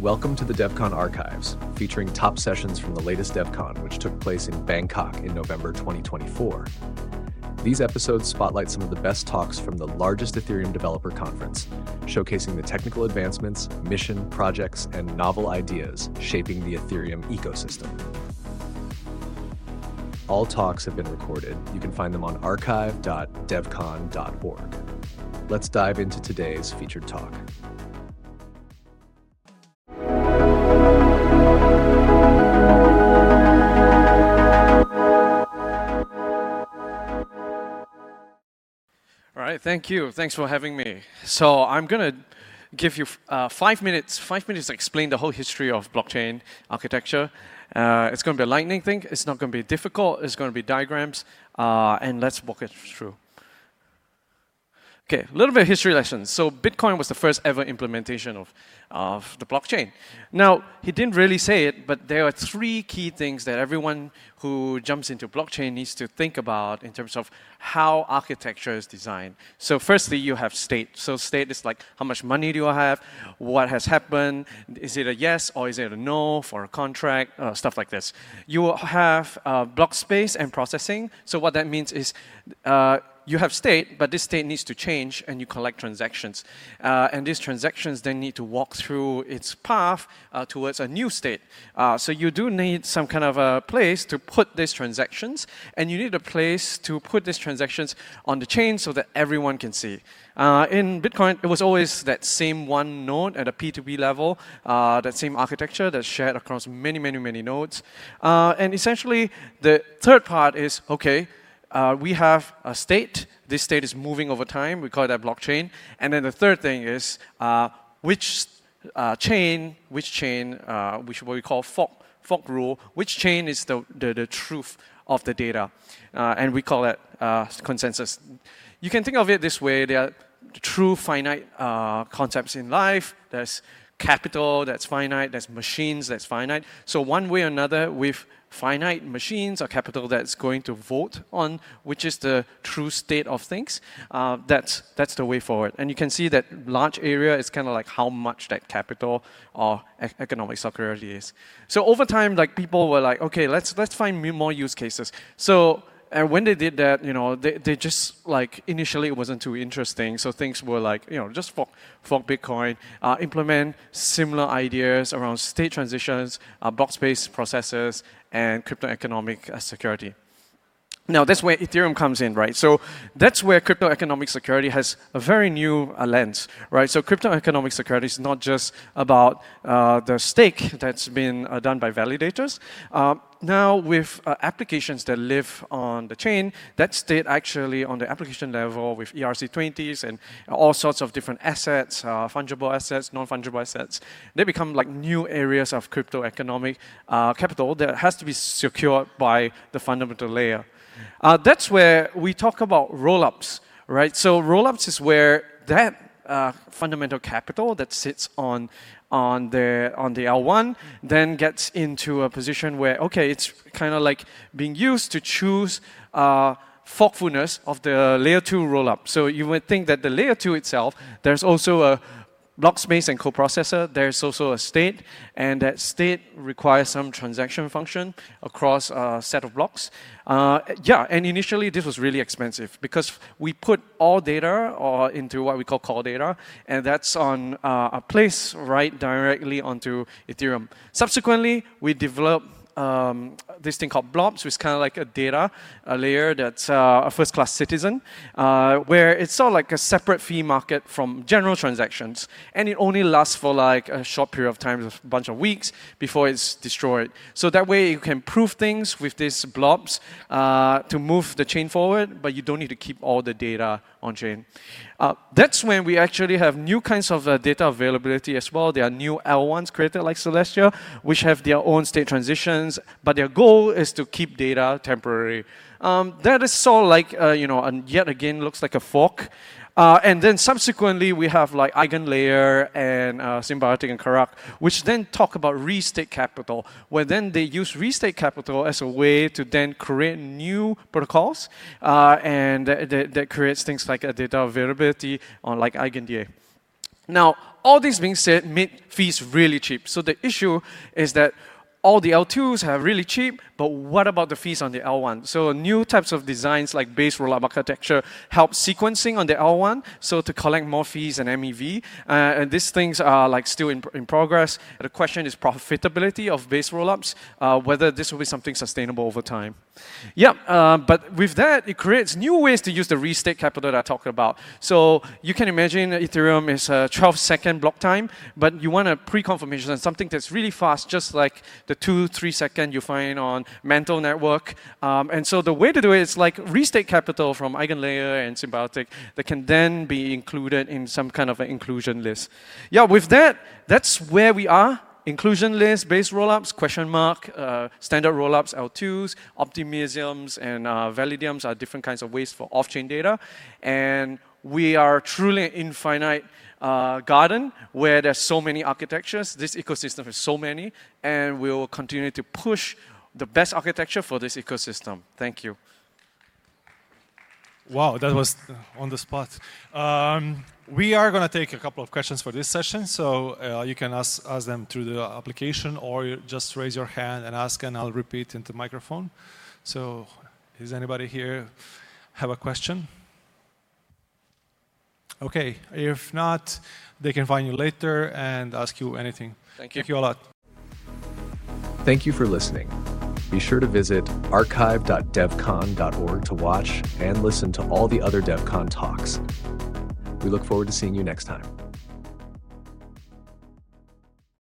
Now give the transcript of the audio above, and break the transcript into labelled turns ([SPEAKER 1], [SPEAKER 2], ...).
[SPEAKER 1] Welcome to the DevCon Archives, featuring top sessions from the latest DevCon, which took place in Bangkok in November 2024. These episodes spotlight some of the best talks from the largest Ethereum developer conference, showcasing the technical advancements, mission, projects, and novel ideas shaping the Ethereum ecosystem. All talks have been recorded. You can find them on archive.devcon.org. Let's dive into today's featured talk.
[SPEAKER 2] All right, thank you. Thanks for having me. So I'm going to give you 5 minutes to explain the whole history of blockchain architecture. It's going to be a lightning thing. It's not going to be difficult. It's going to be diagrams. And let's walk it through. Okay, a little bit of history lessons. So Bitcoin was the first ever implementation of the blockchain. Now, he didn't really say it, but there are 3 key things that everyone who jumps into blockchain needs to think about in terms of how architecture is designed. So firstly, you have state. So state is like, how much money do I have? What has happened? Is it a yes or is it a no for a contract? Stuff like this. You have block space and processing. So what that means is you have state, but this state needs to change, and you collect transactions. And these transactions then need to walk through its path towards a new state. So you do need some kind of a place to put these transactions, and you need a place to put these transactions on the chain so that everyone can see. In Bitcoin, it was always that same one node at a P2P level, that same architecture that's shared across many, many, many nodes. And essentially, the third part is, okay, we have a state. This state is moving over time. We call that blockchain. And then the third thing is which chain, which what we call fork rule, which chain is the truth of the data. And we call that consensus. You can think of it this way. There are true finite concepts in life. There's capital that's finite. There's machines that's finite. So one way or another, with finite machines or capital that's going to vote on which is the true state of things, that's the way forward. And you can see that large area is kind of like how much that capital or economic security is. So over time, like people were like, okay, let's find more use cases. So and when they did that, they just like initially it wasn't too interesting. So things were like, just fork Bitcoin, implement similar ideas around state transitions, block space processes, and crypto economic security. Now, that's where Ethereum comes in, right? So that's where crypto economic security has a very new lens, right? So crypto economic security is not just about the stake that's been done by validators. Now, with applications that live on the chain, that state actually on the application level with ERC20s and all sorts of different assets, fungible assets, non-fungible assets, they become like new areas of crypto economic capital that has to be secured by the fundamental layer. That's where we talk about rollups, right? So rollups is where that fundamental capital that sits on the L1 then gets into a position where, okay, it's kind of like being used to choose forkfulness of the layer 2 rollup. So you would think that the layer 2 itself, there's also a block space and coprocessor, there's also a state, and that state requires some transaction function across a set of blocks. And initially this was really expensive because we put all data into what we call call data, and that's on a place right directly onto Ethereum. Subsequently, we developed this thing called blobs, which is kind of like a layer that's a first-class citizen, where it's sort of like a separate fee market from general transactions, and it only lasts for like a short period of time, a bunch of weeks, before it's destroyed. So that way you can prove things with these blobs to move the chain forward, but you don't need to keep all the data on chain. That's when we actually have new kinds of data availability as well. There are new L1s created like Celestia, which have their own state transitions, but their goal is to keep data temporary. That is sort of like, and yet again looks like a fork. And then subsequently, we have like EigenLayer and Symbiotic and Karak, which then talk about restate capital, where then they use restate capital as a way to then create new protocols, and that creates things like a data availability on like EigenDA. Now, all this being said, made fees really cheap. So the issue is that all the L2s are really cheap, but what about the fees on the L1? So new types of designs like base rollup architecture help sequencing on the L1, so to collect more fees and MEV. And these things are like still in progress. The question is profitability of base rollups, whether this will be something sustainable over time. Yeah, but with that, it creates new ways to use the restake capital that I talked about. So you can imagine Ethereum is a 12-second block time, but you want a pre-confirmation and something that's really fast, just like the 2-3 second you find on Mantle network. And so the way to do it is like restake capital from EigenLayer and Symbiotic that can then be included in some kind of an inclusion list. Yeah, with that, that's where we are. Inclusion list, base rollups, question mark, standard rollups, L2s, optimisms, and validiums are different kinds of ways for off-chain data. And we are truly an infinite garden where there's so many architectures. This ecosystem has so many, and we will continue to push the best architecture for this ecosystem. Thank you.
[SPEAKER 3] Wow, that was on the spot. We are going to take a couple of questions for this session, so you can ask them through the application, or you just raise your hand and ask, and I'll repeat into the microphone. So, does anybody here have a question? Okay, if not, they can find you later and ask you anything.
[SPEAKER 2] Thank you.
[SPEAKER 3] Thank you a lot.
[SPEAKER 1] Thank you for listening. Be sure to visit archive.devcon.org to watch and listen to all the other DevCon talks. We look forward to seeing you next time.